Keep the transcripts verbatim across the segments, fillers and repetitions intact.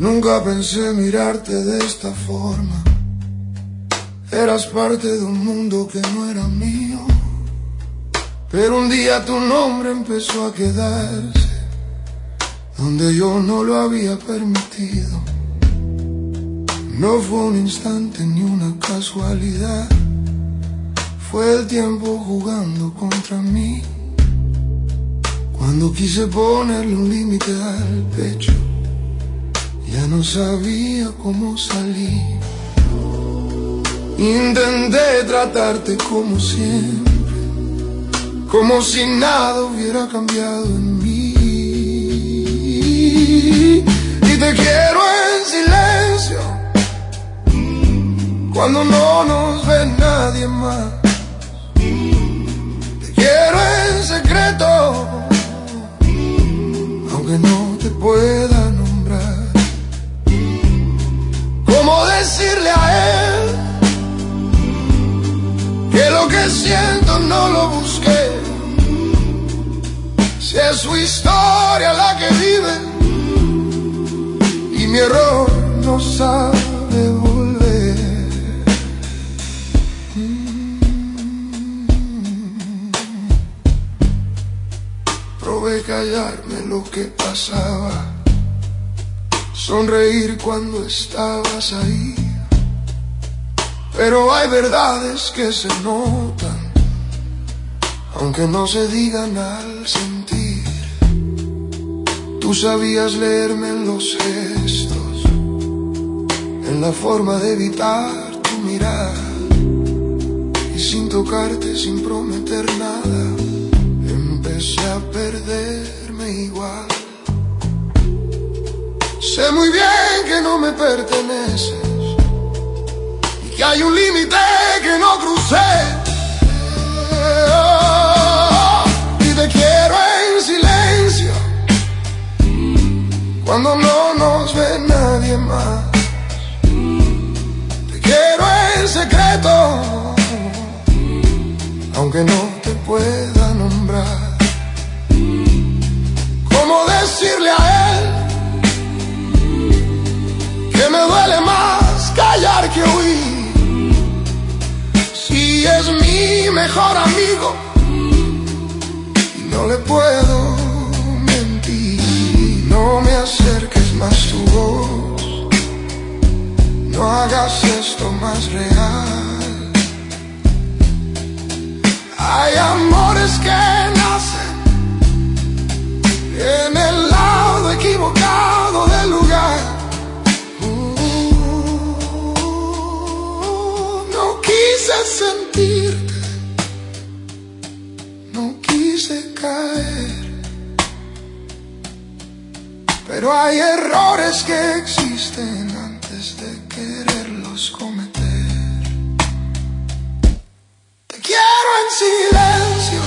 Nunca pensé mirarte de esta forma. Eras parte de un mundo que no era mío. Pero un día tu nombre empezó a quedarse donde yo no lo había permitido. No fue un instante ni una casualidad, fue el tiempo jugando contra mí. Cuando quise ponerle un límite al pecho, ya no sabía cómo salir. Intenté tratarte como siempre, como si nada hubiera cambiado en mí. Y te quiero en silencio, cuando no nos ve nadie más. Te quiero en secreto, aunque no te pueda nombrar. ¿Cómo decirle a él que lo que siento no lo busqué? Si es su historia la que vive y mi error no sabe volver. mm. Probé callarme lo que pasaba, sonreír cuando estabas ahí, pero hay verdades que se notan, aunque no se digan al sentir. Tú sabías leerme en los gestos, en la forma de evitar tu mirada, y sin tocarte, sin prometer nada, empecé a perderme igual. Sé muy bien que no me perteneces y que hay un límite que no crucé. Y te quiero en silencio, cuando no nos ve nadie más. Te quiero en secreto, aunque no te pueda nombrar. ¿Cómo decirle a él que me duele más callar que huir? Si es mi mejor amigo y no le puedo mentir. No me acerques más tu voz, no hagas esto más real. Hay amores que nacen en el lado equivocado del lugar. Quise sentirte, no quise caer, pero hay errores que existen antes de quererlos cometer. Te quiero en silencio,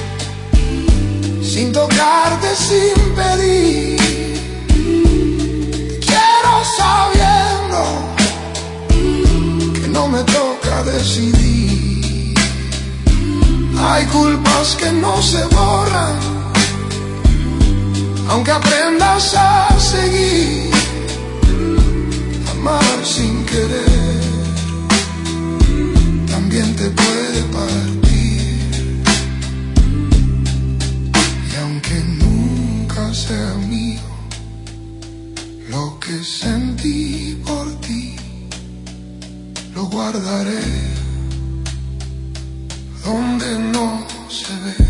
sin tocarte, sin pedir. Te quiero sabiendo que no me toca decidir. Hay culpas que no se borran, aunque aprendas a seguir. Amar sin querer también te puede partir. Y aunque nunca sea mío lo que sentí por ti, lo guardaré donde no se ve.